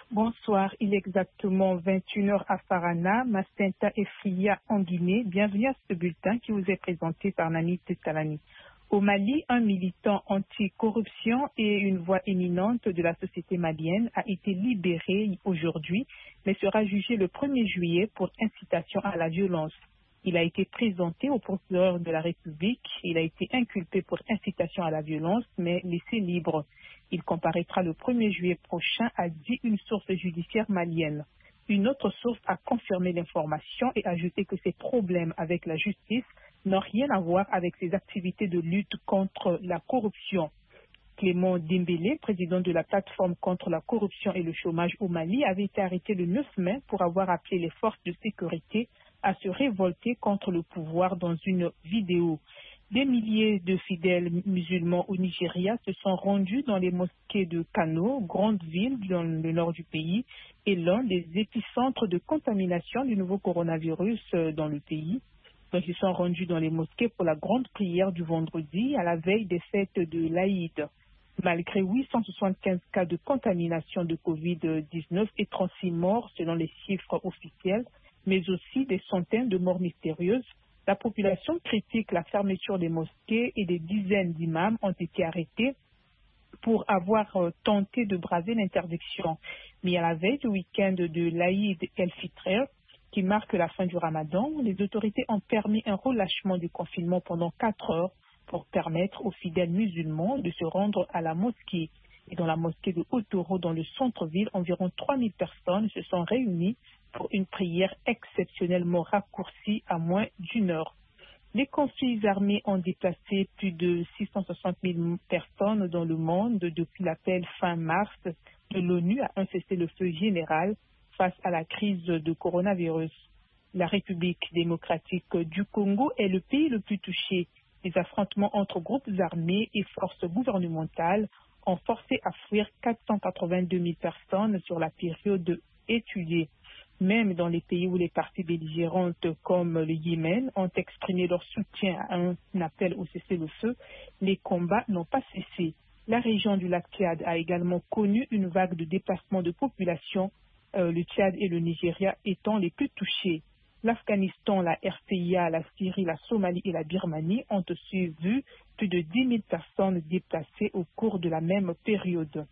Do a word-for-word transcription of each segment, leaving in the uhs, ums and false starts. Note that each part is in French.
Bonsoir, il est exactement vingt et une heures à Farana, Macenta et Fria en Guinée. Bienvenue à ce bulletin qui vous est présenté par Nani Testalani. Au Mali, un militant anti-corruption et une voix éminente de la société malienne a été libéré aujourd'hui, mais sera jugé le premier juillet pour incitation à la violence. Il a été présenté au procureur de la République. Il a été inculpé pour incitation à la violence, mais laissé libre. Il comparaîtra le premier juillet prochain, a dit une source judiciaire malienne. Une autre source a confirmé l'information et ajouté que ses problèmes avec la justice n'ont rien à voir avec ses activités de lutte contre la corruption. Clément Dembélé, président de la plateforme contre la corruption et le chômage au Mali, avait été arrêté le neuf mai pour avoir appelé les forces de sécurité à se révolter contre le pouvoir dans une vidéo. Des milliers de fidèles musulmans au Nigeria se sont rendus dans les mosquées de Kano, grande ville dans le nord du pays, et l'un des épicentres de contamination du nouveau coronavirus dans le pays. Donc, ils sont rendus dans les mosquées pour la grande prière du vendredi à la veille des fêtes de l'Aïd. Malgré huit cent soixante-quinze cas de contamination de covid dix-neuf et trente-six morts selon les chiffres officiels, mais aussi des centaines de morts mystérieuses, la population critique la fermeture des mosquées et des dizaines d'imams ont été arrêtés pour avoir tenté de braver l'interdiction. Mais à la veille du week-end de l'Aïd el-Fitr, qui marque la fin du Ramadan, les autorités ont permis un relâchement du confinement pendant quatre heures pour permettre aux fidèles musulmans de se rendre à la mosquée. Et dans la mosquée de Otoro, dans le centre-ville, environ trois mille personnes se sont réunies pour une prière exceptionnellement raccourcie à moins d'une heure. Les conflits armés ont déplacé plus de six cent soixante mille personnes dans le monde depuis l'appel fin mars de l'ONU à un cessez-le-feu général face à la crise de coronavirus. La République démocratique du Congo est le pays le plus touché. Les affrontements entre groupes armés et forces gouvernementales ont forcé à fuir quatre cent quatre-vingt-deux mille personnes sur la période étudiée. Même dans les pays où les parties belligérantes comme le Yémen ont exprimé leur soutien à un appel au cessez-le-feu, les combats n'ont pas cessé. La région du lac Tchad a également connu une vague de déplacement de population, euh, le Tchad et le Nigeria étant les plus touchés. L'Afghanistan, la R C I A, la Syrie, la Somalie et la Birmanie ont aussi vu plus de dix mille personnes déplacées au cours de la même période.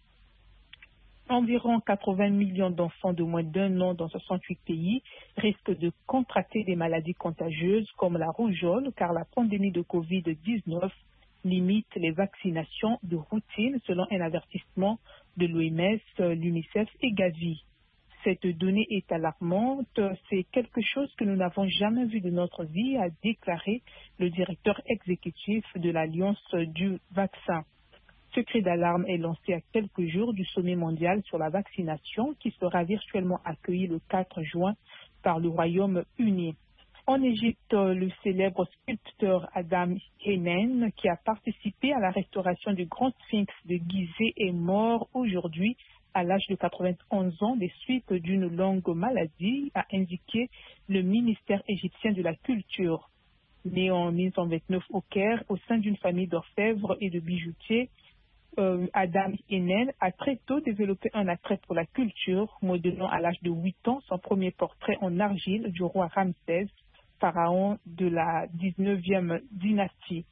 Environ quatre-vingts millions d'enfants de moins d'un an dans soixante-huit pays risquent de contracter des maladies contagieuses comme la rougeole, car la pandémie de covid dix-neuf limite les vaccinations de routine selon un avertissement de l'O M S, l'UNICEF et Gavi. Cette donnée est alarmante, c'est quelque chose que nous n'avons jamais vu de notre vie, a déclaré le directeur exécutif de l'Alliance du vaccin. Ce cri d'alarme est lancé à quelques jours du sommet mondial sur la vaccination qui sera virtuellement accueilli le quatre juin par le Royaume-Uni. En Égypte, le célèbre sculpteur Adam Henen, qui a participé à la restauration du Grand Sphinx de Gizeh, est mort aujourd'hui à l'âge de quatre-vingt-onze ans des suites d'une longue maladie, a indiqué le ministère égyptien de la Culture. Né en mille neuf cent vingt-neuf au Caire, au sein d'une famille d'orfèvres et de bijoutiers, Euh, Adam Henen a très tôt développé un attrait pour la culture, modelant à l'âge de huit ans son premier portrait en argile du roi Ramsès, pharaon de la dix-neuvième dynastie.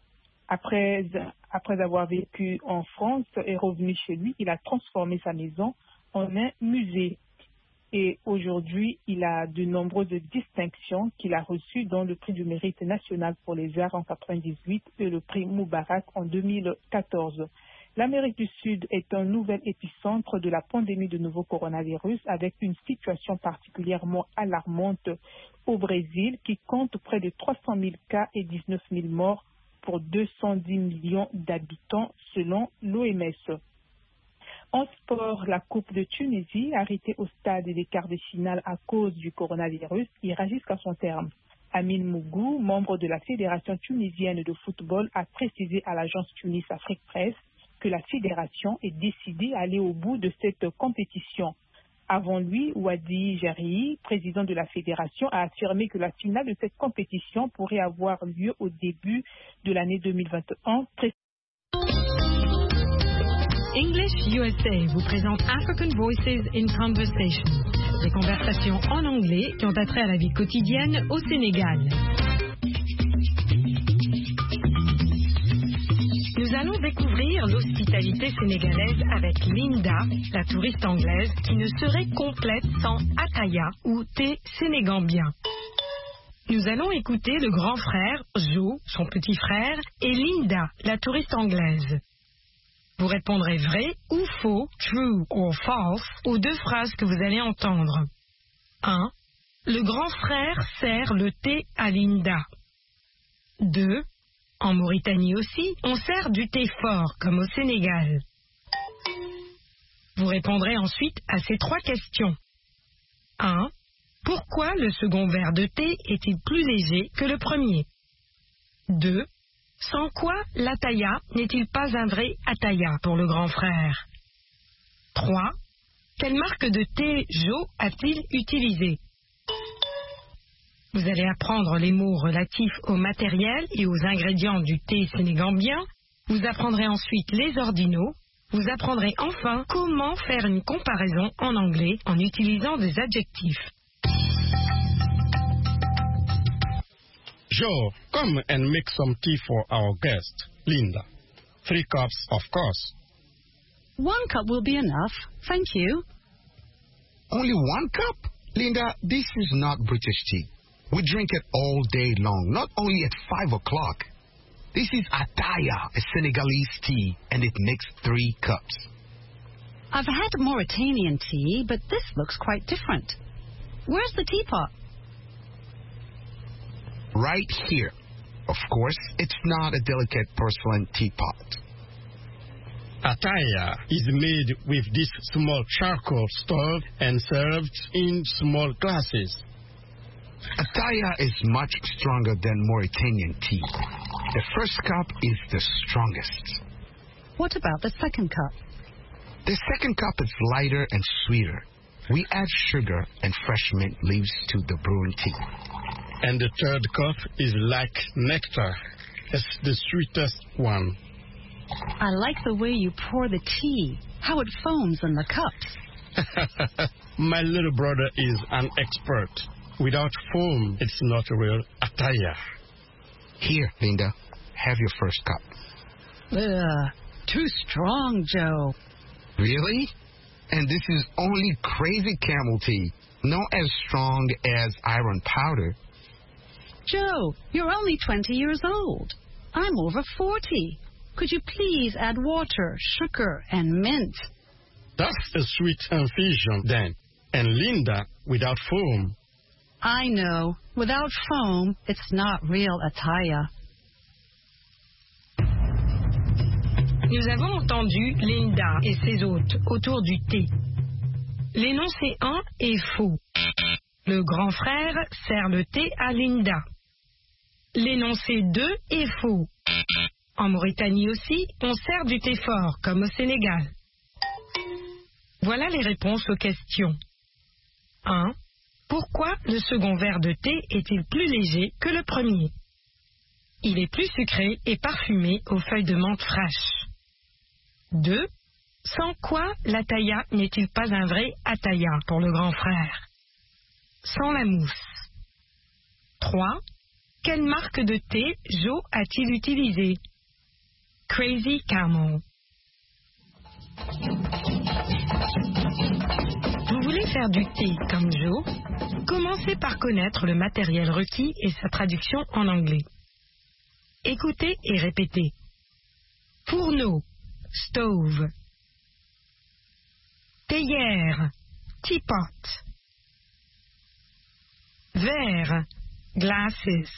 Après, après avoir vécu en France et revenu chez lui, il a transformé sa maison en un musée. Et aujourd'hui, il a de nombreuses distinctions qu'il a reçues, dont le prix du mérite national pour les arts en quatre-vingt-dix-huit et le prix Moubarak en deux mille quatorze. L'Amérique du Sud est un nouvel épicentre de la pandémie de nouveau coronavirus, avec une situation particulièrement alarmante au Brésil, qui compte près de trois cent mille cas et dix-neuf mille morts pour deux cent dix millions d'habitants, selon l'O M S. En sport, la Coupe de Tunisie, arrêtée au stade des quarts de finale à cause du coronavirus, ira jusqu'à son terme. Amin Mougou, membre de la Fédération tunisienne de football, a précisé à l'agence Tunis Afrique Presse que la fédération est décidée à aller au bout de cette compétition. Avant lui, Wadi Jari, président de la fédération, a affirmé que la finale de cette compétition pourrait avoir lieu au début de l'année deux mille vingt et un. English U S A vous présente African Voices in Conversation, des conversations en anglais qui ont attrait à la vie quotidienne au Sénégal. Nous allons découvrir l'hospitalité sénégalaise avec Linda, la touriste anglaise, qui ne serait complète sans ataya ou thé sénégambien. Nous allons écouter le grand frère, Joe, son petit frère, et Linda, la touriste anglaise. Vous répondrez vrai ou faux, true or false, aux deux phrases que vous allez entendre. un. Le grand frère sert le thé à Linda. deux. En Mauritanie aussi, on sert du thé fort, comme au Sénégal. Vous répondrez ensuite à ces trois questions. un. Pourquoi le second verre de thé est-il plus léger que le premier? deux. Sans quoi l'ataya n'est-il pas un vrai ataya pour le grand frère? trois. Quelle marque de thé Joe a-t-il utilisé? Vous allez apprendre les mots relatifs au matériel et aux ingrédients du thé sénégambien. Vous apprendrez ensuite les ordinaux. Vous apprendrez enfin comment faire une comparaison en anglais en utilisant des adjectifs. Joe, come and make some tea for our guest, Linda. Three cups, of course. One cup will be enough. Thank you. Only one cup? Linda, this is not British tea. We drink it all day long, not only at five o'clock. This is ataya, a Senegalese tea, and it makes three cups. I've had Mauritanian tea, but this looks quite different. Where's the teapot? Right here. Of course, it's not a delicate porcelain teapot. Ataya is made with this small charcoal stove and served in small glasses. Ataya is much stronger than Mauritanian tea. The first cup is the strongest. What about the second cup? The second cup is lighter and sweeter. We add sugar and fresh mint leaves to the brewing tea. And the third cup is like nectar. It's the sweetest one. I like the way you pour the tea, how it foams in the cups. My little brother is an expert. Without foam, it's not a real ataya. Here, Linda, have your first cup. Ugh, too strong, Joe. Really? And this is only crazy camel tea, not as strong as iron powder. Joe, you're only twenty years old. I'm over forty. Could you please add water, sugar, and mint? That's a sweet infusion, then. And Linda, without foam. I know. Without foam, it's not real ataya. Nous avons entendu Linda et ses hôtes autour du thé. L'énoncé un est faux. Le grand frère sert le thé à Linda. L'énoncé deux est faux. En Mauritanie aussi, on sert du thé fort, comme au Sénégal. Voilà les réponses aux questions. un. Pourquoi le second verre de thé est-il plus léger que le premier? Il est plus sucré et parfumé aux feuilles de menthe fraîches. deux. Sans quoi l'ataya n'est-il pas un vrai ataya pour le grand frère? Sans la mousse. trois. Quelle marque de thé Joe a-t-il utilisé? Crazy Camel. Vous voulez faire du thé comme Joe? Commencez par connaître le matériel requis et sa traduction en anglais. Écoutez et répétez. Fourneau, stove. Théière, teapot. Verre, glasses.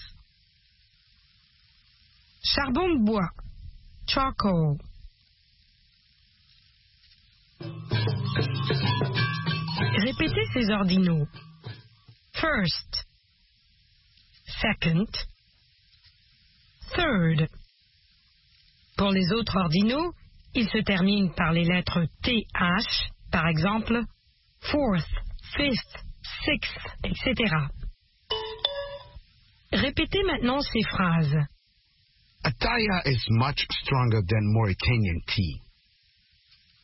Charbon de bois, charcoal. Répétez ces ordinaux. First, second, third. Pour les autres ordinaux, ils se terminent par les lettres T H, par exemple, fourth, fifth, sixth, et cetera. Répétez maintenant ces phrases. Ataya is much stronger than Mauritanian tea.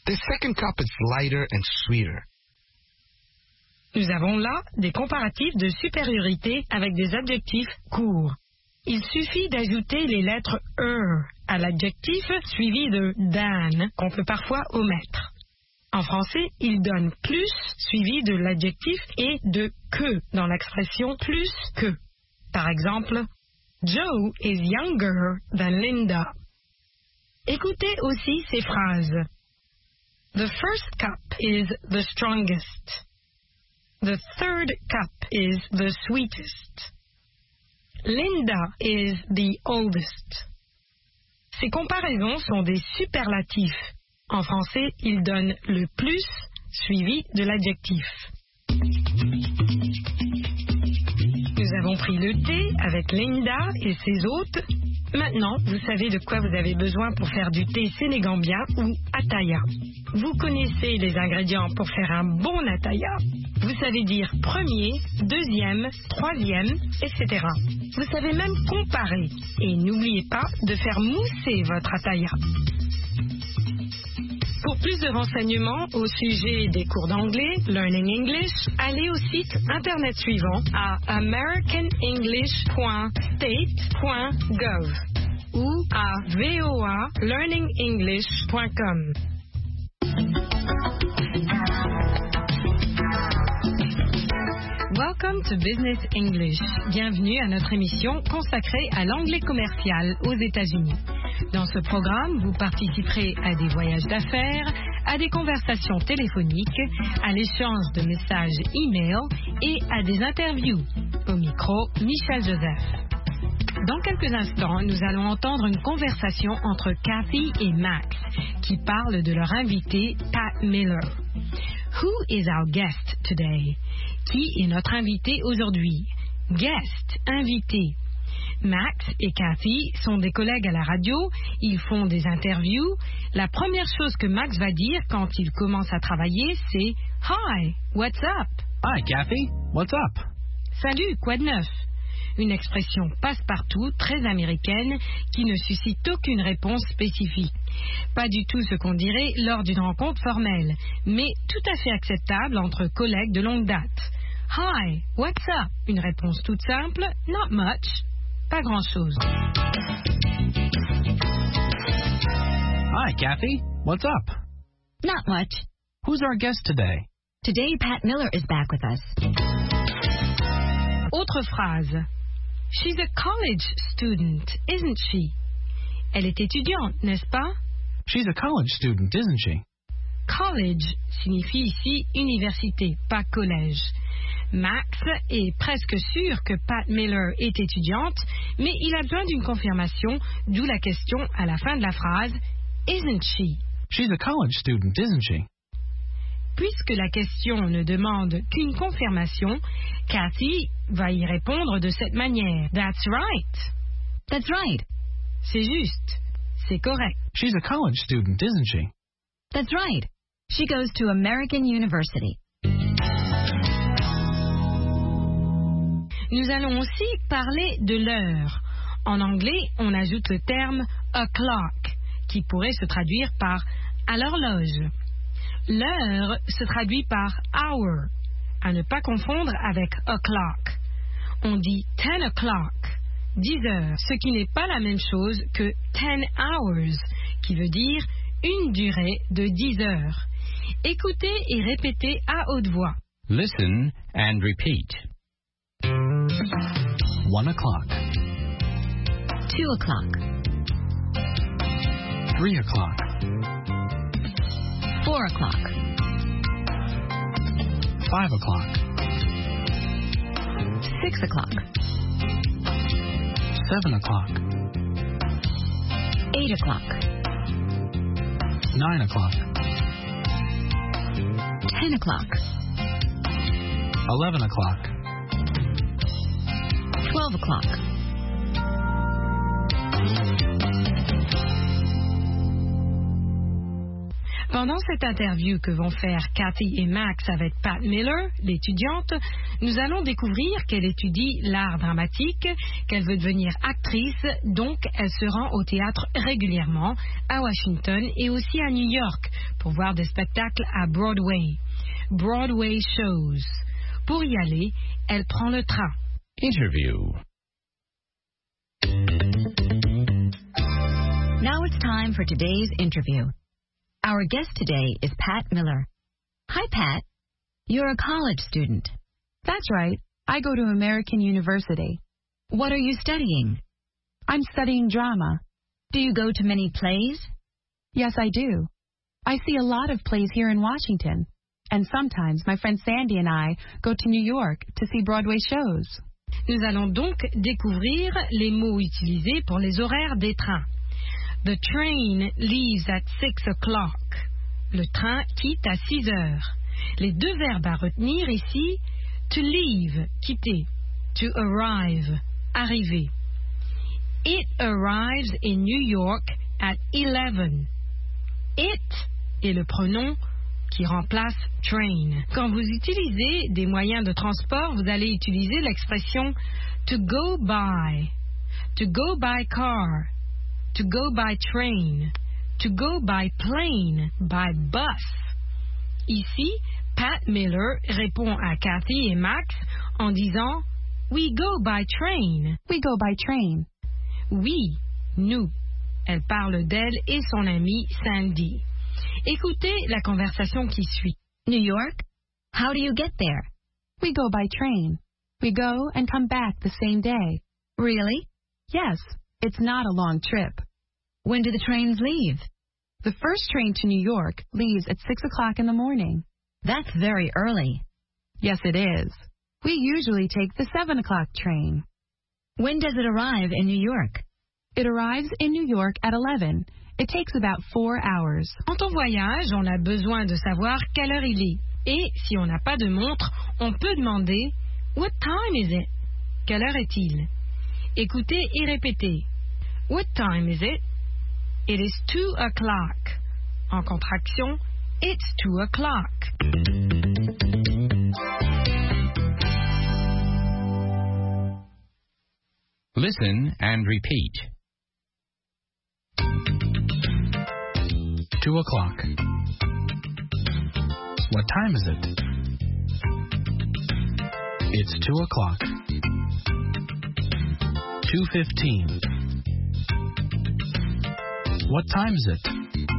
The second cup is lighter and sweeter. Nous avons là des comparatifs de supériorité avec des adjectifs courts. Il suffit d'ajouter les lettres er à l'adjectif suivi de than qu'on peut parfois omettre. En français, il donne plus suivi de l'adjectif et de que dans l'expression plus que. Par exemple, Joe is younger than Linda. Écoutez aussi ces phrases. The first cup is the strongest. The third cup is the sweetest. Linda is the oldest. Ces comparaisons sont des superlatifs. En français, ils donnent le plus suivi de l'adjectif. Nous avons pris le thé avec Linda et ses hôtes. Maintenant, vous savez de quoi vous avez besoin pour faire du thé sénégambien ou ataya. Vous connaissez les ingrédients pour faire un bon ataya. Vous savez dire premier, deuxième, troisième, et cetera. Vous savez même comparer. Et n'oubliez pas de faire mousser votre ataya. Pour plus de renseignements au sujet des cours d'anglais, Learning English, allez au site internet suivant à american english point state point gov ou à voa learning english point com. Welcome to Business English. Bienvenue à notre émission consacrée à l'anglais commercial aux États-Unis. Dans ce programme, vous participerez à des voyages d'affaires, à des conversations téléphoniques, à l'échange de messages e-mail et à des interviews. Au micro, Michel Joseph. Dans quelques instants, nous allons entendre une conversation entre Kathy et Max qui parlent de leur invité, Pat Miller. Who is our guest today? Qui est notre invité aujourd'hui? Guest, invité. Max et Kathy sont des collègues à la radio, ils font des interviews. La première chose que Max va dire quand il commence à travailler, c'est « Hi, what's up? » Hi, Kathy, what's up? Salut, quoi de neuf? Une expression passe-partout, très américaine, qui ne suscite aucune réponse spécifique. Pas du tout ce qu'on dirait lors d'une rencontre formelle, mais tout à fait acceptable entre collègues de longue date. « Hi, what's up? » Une réponse toute simple, « Not much. » Pas grand-chose. Hi, Kathy. What's up? Not much. Who's our guest today? Today, Pat Miller is back with us. Autre phrase. She's a college student, isn't she? Elle est étudiante, n'est-ce pas? She's a college student, isn't she? College signifie ici université, pas collège. Max est presque sûr que Pat Miller est étudiante, mais il a besoin d'une confirmation, d'où la question à la fin de la phrase « Isn't she ?» She's a college student, isn't she? Puisque la question ne demande qu'une confirmation, Kathy va y répondre de cette manière. « That's right. » That's right. C'est juste. C'est correct. She's a college student, isn't she? That's right. She goes to American University. Nous allons aussi parler de l'heure. En anglais, on ajoute le terme « o'clock » qui pourrait se traduire par « à l'horloge ». L'heure se traduit par « hour », à ne pas confondre avec « o'clock ». On dit « ten o'clock », dix heures, ce qui n'est pas la même chose que « ten hours », qui veut dire une durée de dix heures. Écoutez et répétez à haute voix. Listen and repeat. One o'clock. Two o'clock. Three o'clock. Four o'clock. Five o'clock. Six o'clock. Seven o'clock. Eight o'clock. Nine o'clock. Ten o'clock. Eleven o'clock. Twelve o'clock. Pendant cette interview que vont faire Cathy et Max avec Pat Miller, l'étudiante, nous allons découvrir qu'elle étudie l'art dramatique, qu'elle veut devenir actrice, donc elle se rend au théâtre régulièrement, à Washington et aussi à New York, pour voir des spectacles à Broadway. Broadway shows. Pour y aller, elle prend le train. Interview. Now it's time for today's interview. Our guest today is Pat Miller. Hi, Pat. You're a college student. That's right. I go to American University. What are you studying? I'm studying drama. Do you go to many plays? Yes, I do. I see a lot of plays here in Washington. And sometimes my friend Sandy and I go to New York to see Broadway shows. Nous allons donc découvrir les mots utilisés pour les horaires des trains. The train leaves at six o'clock. Le train quitte à six heures. Les deux verbes à retenir ici, to leave, quitter, to arrive, arriver. It arrives in New York at eleven. It est le pronom qui remplace train. Quand vous utilisez des moyens de transport, vous allez utiliser l'expression to go by, to go by car, to go by train, to go by plane, by bus. Ici, Pat Miller répond à Cathy et Max en disant We go by train. We go by train. Oui, nous. Elle parle d'elle et son amie Sandy. Écoutez la conversation qui suit. New York? How do you get there? We go by train. We go and come back the same day. Really? Yes. It's not a long trip. When do the trains leave? The first train to New York leaves at six o'clock in the morning. That's very early. Yes, it is. We usually take the seven o'clock train. When does it arrive in New York? It arrives in New York at eleven. It takes about four hours. Quand on voyage, on a besoin de savoir quelle heure il est. Et si on n'a pas de montre, on peut demander What time is it? Quelle heure est-il? Écoutez et répétez. What time is it? It is two o'clock. En contraction, it's two o'clock. Listen and repeat. Two o'clock. What time is it? It's two o'clock. Two fifteen. What time is it?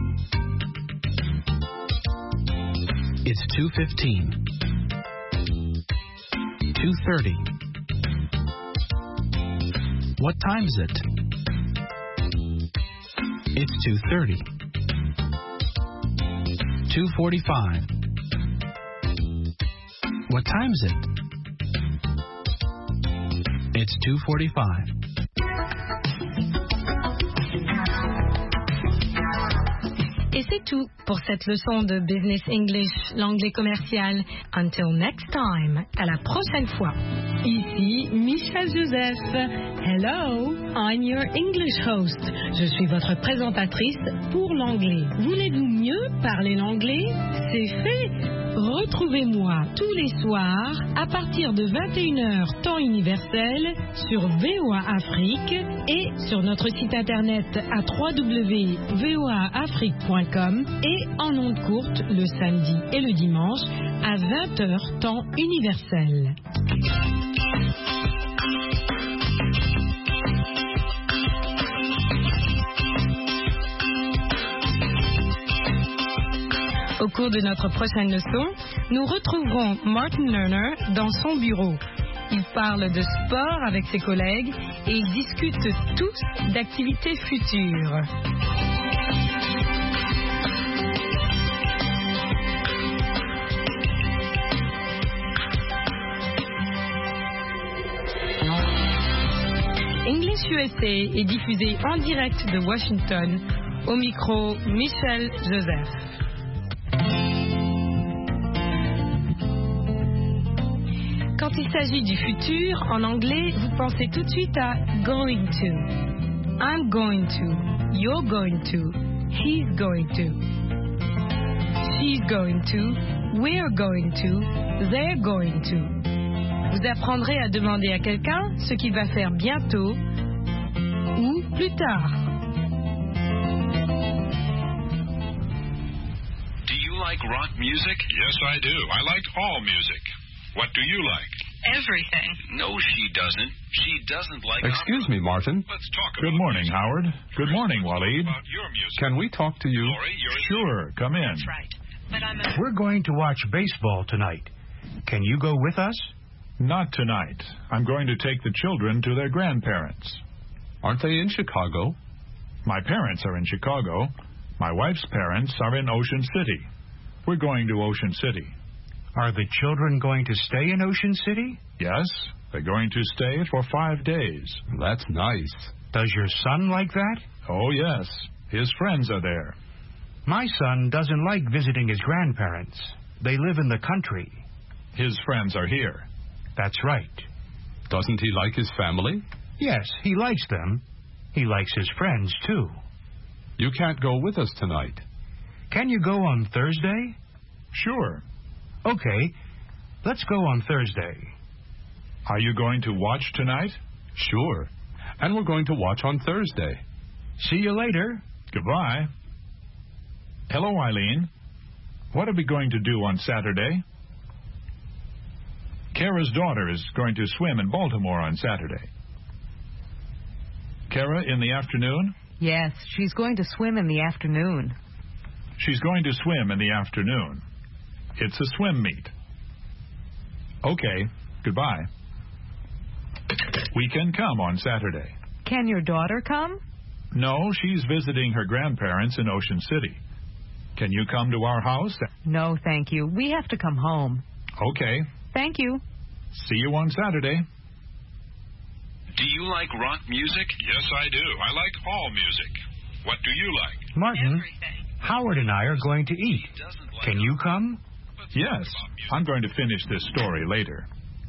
It's two fifteen. Two thirty. What time is it? It's two thirty. Two forty-five. What time is it? It's two forty-five. Et c'est tout pour cette leçon de Business English, l'anglais commercial. Until next time, à la prochaine fois. Ici Michelle Joseph. Hello, I'm your English host. Je suis votre présentatrice pour l'anglais. Voulez-vous mieux parler l'anglais? C'est fait. Retrouvez-moi tous les soirs à partir de vingt et une heures temps universel sur V O A Afrique et sur notre site internet à w w w point v o a afrique point com et en ondes courtes le samedi et le dimanche à vingt heures temps universel. Au cours de notre prochaine leçon, nous retrouverons Martin Lerner dans son bureau. Il parle de sport avec ses collègues et ils discutent tous d'activités futures. English U S A est diffusé en direct de Washington. Au micro, Michelle Joseph. Quand il s'agit du futur, en anglais, vous pensez tout de suite à going to. I'm going to. You're going to. He's going to. she's going to, we're going to, they're going to. Vous apprendrez à demander à quelqu'un ce qu'il va faire bientôt ou plus tard. Do you like rock music? Yes, I do. I like all music. What do you like? Everything. No, she doesn't. She doesn't like Excuse opera. me, Martin. Let's talk about Good morning, music. Howard. Good morning, Waleed. About your music. Can we talk to you? Lori, you're Sure, come in. That's right. But I'm a... We're going to watch baseball tonight. Can you go with us? Not tonight. I'm going to take the children to their grandparents. Aren't they in Chicago? My parents are in Chicago. My wife's parents are in Ocean City. We're going to Ocean City. Are the children going to stay in Ocean City? Yes, they're going to stay for five days. That's nice. Does your son like that? Oh, yes. His friends are there. My son doesn't like visiting his grandparents. They live in the country. His friends are here. That's right. Doesn't he like his family? Yes, he likes them. He likes his friends, too. You can't go with us tonight. Can you go on Thursday? Sure. Okay, let's go on Thursday. Are you going to watch tonight? Sure. And we're going to watch on Thursday. See you later. Goodbye. Hello, Eileen. What are we going to do on Saturday? Kara's daughter is going to swim in Baltimore on Saturday. Kara, in the afternoon? Yes, she's going to swim in the afternoon. She's going to swim in the afternoon. It's a swim meet. Okay, goodbye. We can come on Saturday. Can your daughter come? No, she's visiting her grandparents in Ocean City. Can you come to our house? No, thank you. We have to come home. Okay. Thank you. See you on Saturday. Do you like rock music? Yes, I do. I like all music. What do you like? Martin, Everything. Howard and I are going to eat. Can you come? Yes, I'm going to finish this story later.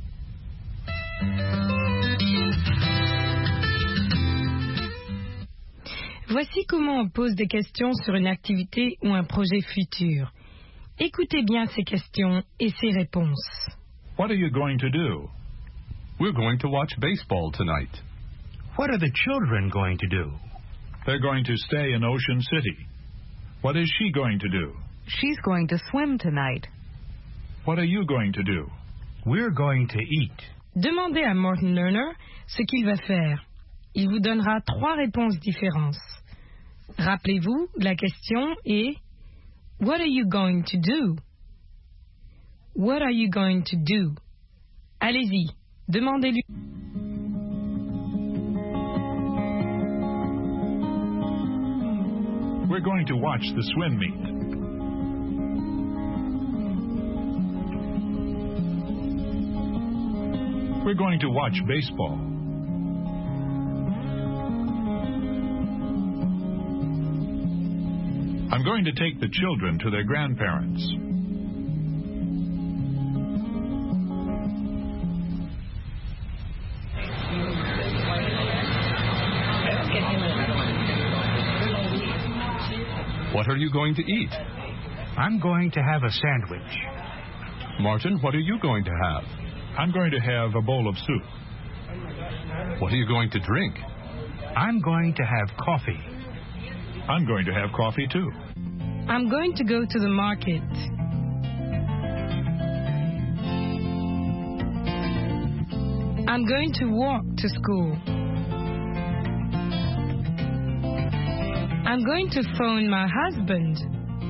Voici comment on pose des questions sur une activité ou un projet futur. Écoutez bien ces questions et ces réponses. What are you going to do? We're going to watch baseball tonight. What are the children going to do? They're going to stay in Ocean City. What is she going to do? She's going to swim tonight. What are you going to do? We're going to eat. Demandez à Martin Lerner ce qu'il va faire. Il vous donnera trois réponses différentes. Rappelez-vous, la question est What are you going to do? What are you going to do? Allez-y, demandez-lui. We're going to watch the swim meet. We're going to watch baseball. I'm going to take the children to their grandparents. What are you going to eat? I'm going to have a sandwich. Martin, what are you going to have? I'm going to have a bowl of soup. What are you going to drink? I'm going to have coffee. I'm going to have coffee, too. I'm going to go to the market. I'm going to walk to school. I'm going to phone my husband.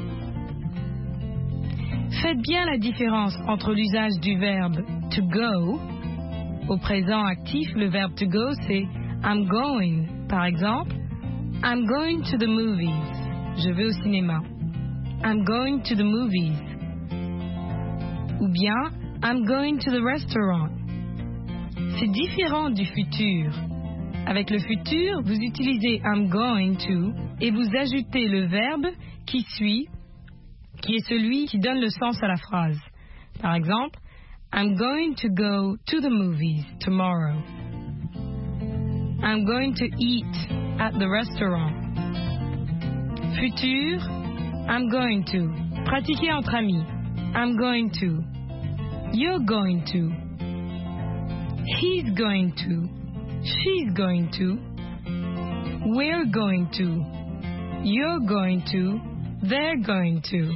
Faites bien la différence entre l'usage du verbe to go. Au présent actif, le verbe to go, c'est I'm going. Par exemple, I'm going to the movies. Je vais au cinéma. I'm going to the movies. Ou bien, I'm going to the restaurant. C'est différent du futur. Avec le futur, vous utilisez I'm going to et vous ajoutez le verbe qui suit, qui est celui qui donne le sens à la phrase. Par exemple, I'm going to go to the movies tomorrow. I'm going to eat at the restaurant. Futur, I'm going to. Pratiquez entre amis. I'm going to. You're going to. He's going to. She's going to. We're going to. You're going to. They're going to.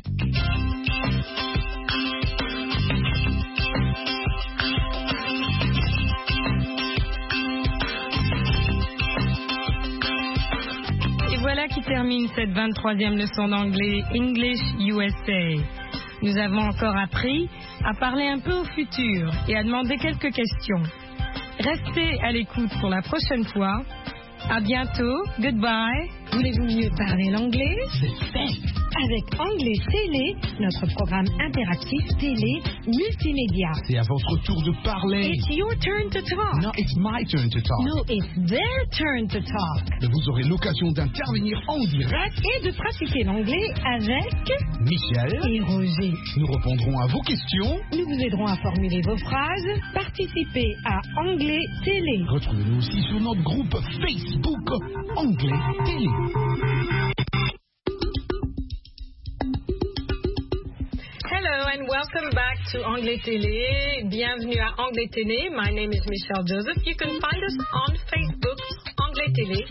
Et voilà qui termine cette vingt-troisième leçon d'anglais English U S A. Nous avons encore appris à parler un peu au futur et à demander quelques questions. Restez à l'écoute pour la prochaine fois. À bientôt. Goodbye. Voulez-vous mieux parler l'anglais? C'est fait. Avec Anglais Télé, notre programme interactif télé multimédia. C'est à votre tour de parler. It's your turn to talk. No, it's my turn to talk. No, it's their turn to talk. Vous aurez l'occasion d'intervenir en direct et de pratiquer l'anglais avec Michel et Roger. Nous répondrons à vos questions. Nous vous aiderons à formuler vos phrases. Participez à Anglais Télé. Retrouvez-nous aussi sur notre groupe Facebook Anglais Télé. Hello and welcome back to Anglais Télé. Bienvenue à Anglais Télé. My name is Michelle Joseph. You can find us on Facebook, Anglais Télé.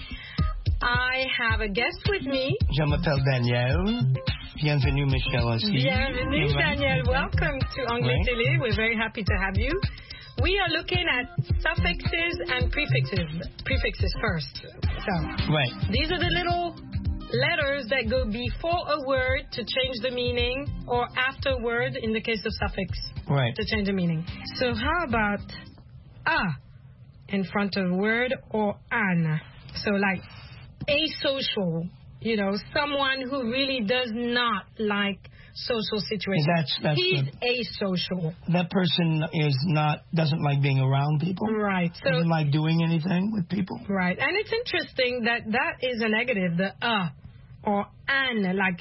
I have a guest with me. Je m'appelle Daniel. Bienvenue, Michelle aussi. Bienvenue, Daniel. Welcome to Anglais oui. Télé. We're very happy to have you. We are looking at suffixes and prefixes. Prefixes first. So, right. These are the little letters that go before a word to change the meaning, or after a word in the case of suffix right. to change the meaning. So how about a in front of a word, or an? So like asocial, you know, someone who really does not like social situations. That's, that's He's the, asocial. That person is not doesn't like being around people. Right. So, doesn't like doing anything with people. Right. And it's interesting that that is a negative, the uh, or an, like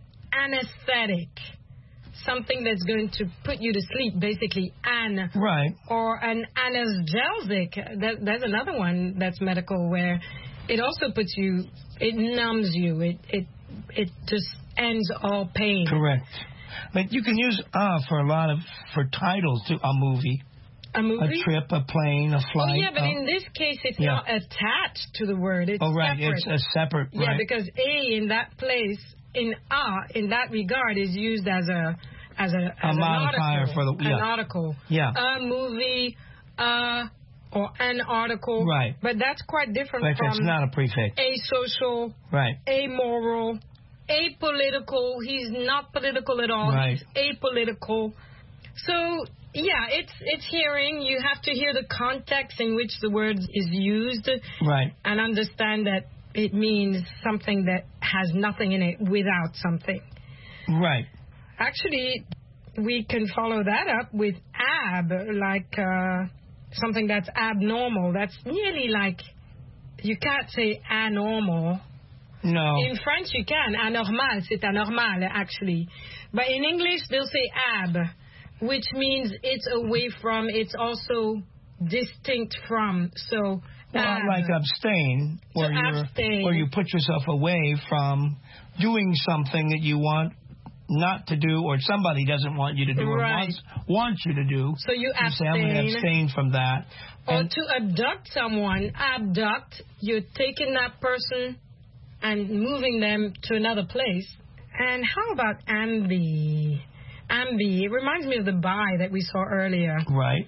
anesthetic. Something that's going to put you to sleep, basically, an. Right. Or an analgesic. That, that's another one that's medical, where it also puts you, it numbs you. It, it, it just ends all pain. Correct. But you can use uh for a lot of, for titles to a movie. A movie? A trip, a plane, a flight. Oh, yeah, but uh, in this case, it's yeah. not attached to the word. It's oh, right. separate. It's a separate, Yeah, right. because a in that place, in a, in that regard, is used as a, as a, as a an modifier article. for the, yeah. An article. Yeah. A movie, uh, or an article. Right. But that's quite different but from... it's not a prefix. Asocial. Right. Amoral. Apolitical. He's not political at all. Right. He's apolitical. So, yeah, it's it's hearing. You have to hear the context in which the word is used. Right. And understand that it means something that has nothing in it without something. Right. Actually, we can follow that up with ab, like uh, something that's abnormal. That's nearly like, you can't say anormal. No. In French, you can. Anormal, c'est anormal, actually. But in English, they'll say ab, which means it's away from, it's also distinct from. So, well, ab. like abstain, where, so you're, abstain. where you put yourself away from doing something that you want not to do, or somebody doesn't want you to do, right. or wants, wants you to do. So you, you abstain. Say, I'm going to abstain from that. Or and to abduct someone, abduct, you're taking that person and moving them to another place. And how about ambi? Ambi, it reminds me of the bi that we saw earlier. Right.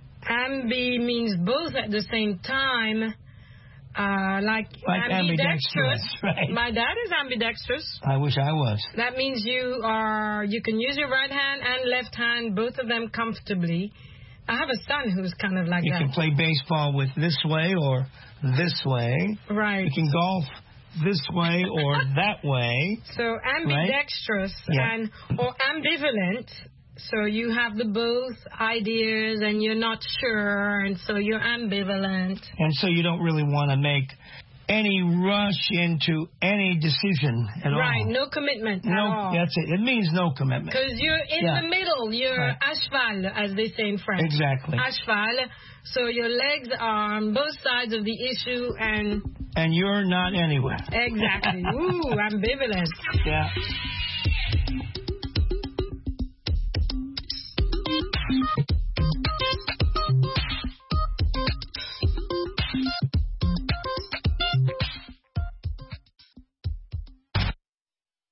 Ambi means both at the same time, uh, like, like ambidextrous. ambidextrous. Right. My dad is ambidextrous. I wish I was. That means you are, you can use your right hand and left hand, both of them comfortably. I have a son who's kind of like you that. You can play baseball with this way or this way. Right. You can golf this way or that way. So ambidextrous, right? yeah. and or ambivalent. So you have the both ideas and you're not sure, and so you're ambivalent. And so you don't really want to make any rush into any decision at right, all. Right, no commitment no, at all. That's it. It means no commitment. Because you're in yeah. the middle. You're right. à cheval, as they say in French. Exactly. À cheval. So your legs are on both sides of the issue, and... And you're not anywhere. Exactly. Ooh, ambivalent. Yeah.